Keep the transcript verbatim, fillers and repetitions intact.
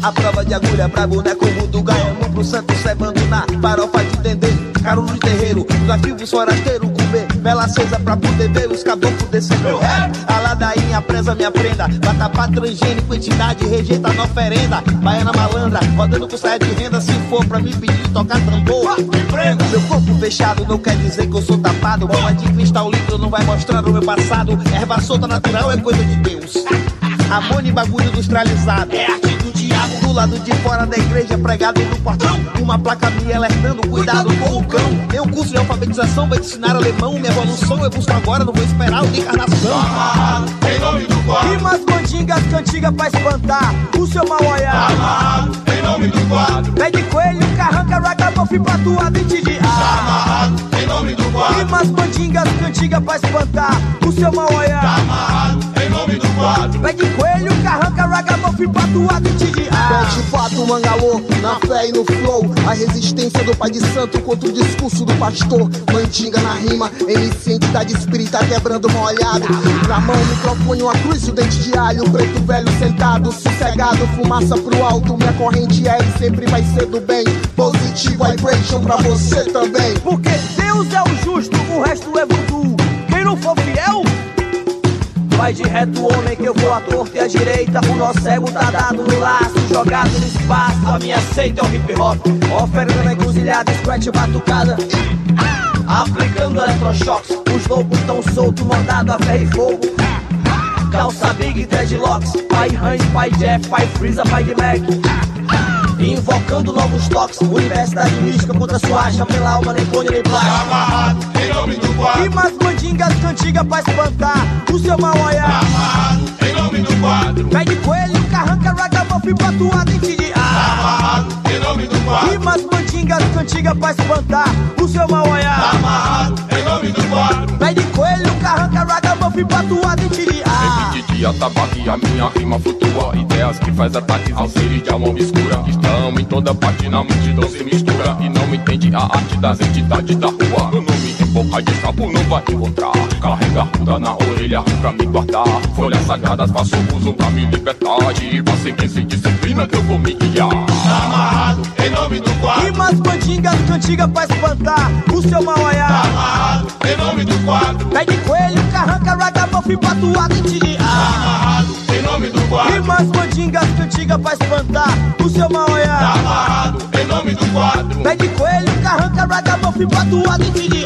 A prova de agulha pra boneco mudo, Gaiamo pro santo cebando na farofa de dendê. Caro no terreiro, desafio dos forasteiros, comer vela acesa pra poder ver os caboclos descer meu rap. A ladainha presa minha prenda, vatapá transgênico, entidade rejeita na oferenda. Baiana malandra, rodando com saia de renda, se for pra me pedir tocar tambor, me prenda. Meu corpo fechado não quer dizer que eu sou tapado, bola de cristal líquido não vai mostrar o meu passado. Erva solta natural é coisa de Deus. Amor e bagulho industrializado, é arte do diabo. Do lado de fora da igreja, pregado no portão, uma placa me alertando, cuidado com o cão. Meu curso de alfabetização vai te ensinar alemão. Minha evolução eu busco agora, não vou esperar o de encarnação. Amarrado, em nome do quadro. Rimas mandingas, cantiga pra espantar o seu mal olhar. Amarrado, em nome do quadro. Pé de coelho, carranca, ragamuffin pra tua dente de ar. Amarrado, em nome do quadro. Rimas mandingas, cantiga pra espantar o seu mal olhar. Amarrado, em nome do quadro. Pé de coelho, carranca, ragamuffin pra tua dente de ar. Pé de fato, mangalô, na fé e no flow. A resistência do pai de santo contra o discurso do pastor. Mandinga na rima, M C entidade espírita quebrando molhado. Na mão, microfone, uma cruz, o dente de alho. Preto velho sentado, sossegado, fumaça pro alto. Minha corrente é e sempre vai ser do bem. Positive vibration pra você também. Porque Deus é o justo, o resto é voodoo. Quem não for fiel, vai de reto, homem, que eu vou à torta e à direita. O nosso ego tá dado no laço, jogado no espaço. A minha seita é o hip hop, oferecendo a encruzilhada, scratch batucada, aplicando eletrochoques. Os lobos tão soltos, mandado a ferro e fogo. Calça big, dreadlocks, pai Hans, pai Jeff, pai Freeza, pai de Mac. Invocando novos toques, universidade mística contra sua acha, pela alma, nem clone, nem plástico. Amarrado, em nome do quadro. Rimas mandingas, cantiga pra espantar o seu mal olhar. Amarrado, em nome do quadro. Pé de coelho, carranca, ragamuffin pra tua dente de ar. Amarrado, em nome do quadro. Rimas mandingas, cantiga pra espantar o seu mal olhar. Amarrado, em nome do quadro. Pé de coelho, carranca, ragamuffin pra tua dente de ar. De dia tabaque, a minha rima flutua. Ideias que faz ataques aos seres de alma obscura. Estão em toda parte, na multidão se mistura. E não entende a arte das entidades da rua. Meu nome em boca de sapo não vai encontrar. Carrega ruda na orelha pra me guardar. Folhas sagradas faço uso pra me libertar. De paciência e disciplina que eu vou me guiar. Amarrado, em nome do quadro. Rimas mandingas, cantiga pra espantar o seu mal olhar. Amarrado, em nome do quadro. Pé de coelho, carranca, ragamuffin pra tua dente de ar. Amarrado, em nome do quadro. Rimas mandingas, cantiga pra espantar o seu mal olhar. Amarrado, em nome do quadro. Pé de coelho, carranca, ragamuffin pra tua dente de